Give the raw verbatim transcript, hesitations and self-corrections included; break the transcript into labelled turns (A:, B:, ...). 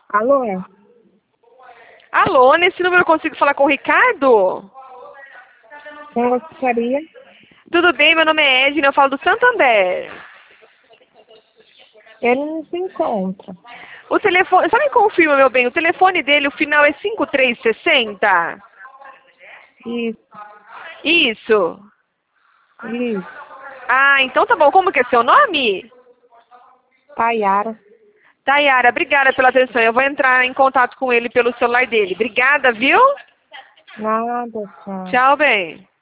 A: Alô?
B: Alô, nesse número eu consigo falar com o Ricardo?
A: Quem gostaria?
B: Tudo bem, meu nome é Edna, eu falo do Santander.
A: Ele não se encontra.
B: O telefone, só me confirma, meu bem, o telefone dele, o final é cinco três seis zero?
A: Isso,
B: Isso.
A: isso.
B: Ah, então tá bom. Como que é seu nome?
A: Tayara.
B: Tayara, obrigada pela atenção. Eu vou entrar em contato com ele pelo celular dele. Obrigada, viu?
A: Nada, tchau.
B: Tchau, bem.